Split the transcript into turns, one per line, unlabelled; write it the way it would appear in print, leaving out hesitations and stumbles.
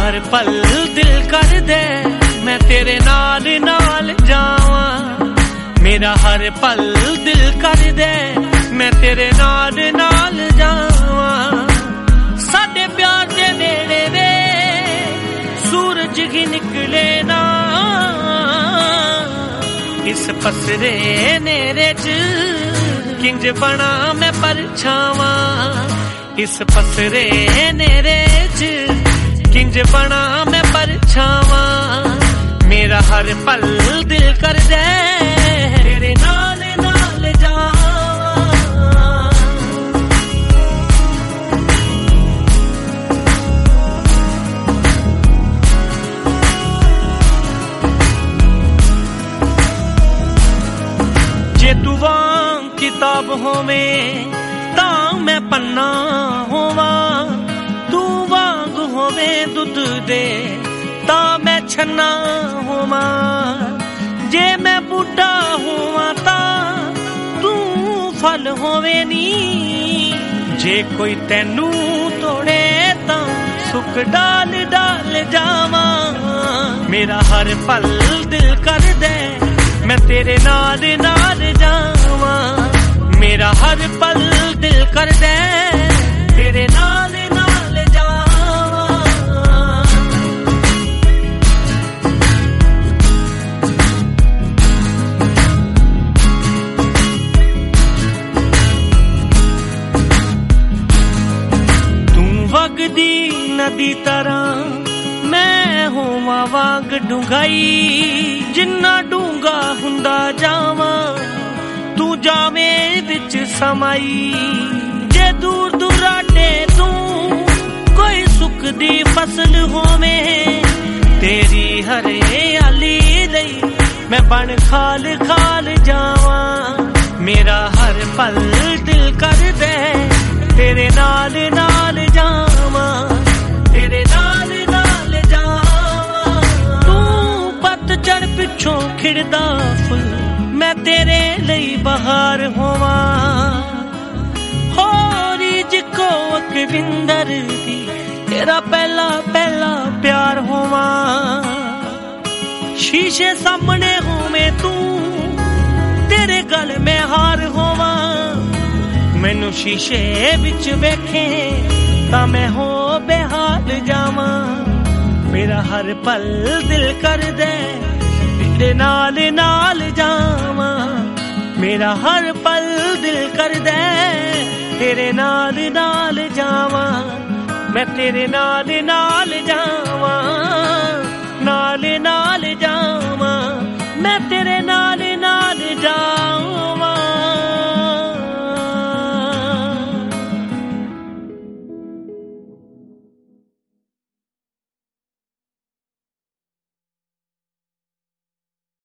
हर पल दिल कर दे मैं तेरे नाल नाल जावां मेरा हर पल दिल कर दे मैं तेरे नाल नाल जावां साडे प्यार दे नेड़े वे सूरज ही निकले ना इस पसरे नेरे च किंज बना मैं परछावां इस पसरे नेरे च किंज बना मैं परछावां मेरा हर पल दिल कर दे तेरे नाल नाल जावां जे तू वांग किताब होवें तां मैं पन्ना होवां होवे दुध दे ता मैं छन्ना होवा जे मैं बूढ़ा होवा ता तू फल होवे नी जे कोई तैनू तोड़े ता सुख डाल डाल जावा मेरा हर पल दिल कर दे मैं तेरे नाल नाल जावा मेरा हर पल दिल कर दे तेरे नाल वगदी नदी तरह मैं होवां वांग डूंघाई जिन्ना डूंगा हुंदा जावां तू जावें विच समाई जे दूर दुराडे तू कोई सुख दी फसल होवें तेरी हरियाली लई मैं बन खाल खाल जावां मेरा हर पल दिल कर दे तेरे नाल नाल जावां तेरे नाल नाल जावां तू पतझड़ पिछों खिड़दा फुल मैं तेरे लई बहार होवां होरी जिको अकविंदर दी तेरा पहला पहला प्यार होवां शीशे सामने होवे तू तेरे गल में हार होवां मैनू शीशे विच वेखे तां मैं हो बेहाल जावां मेरा हर पल दिल कर दे तेरे नाल नाल जावां मेरा हर पल दिल कर दे तेरे नाल नाल जावां मैं तेरे नाल नाल जावां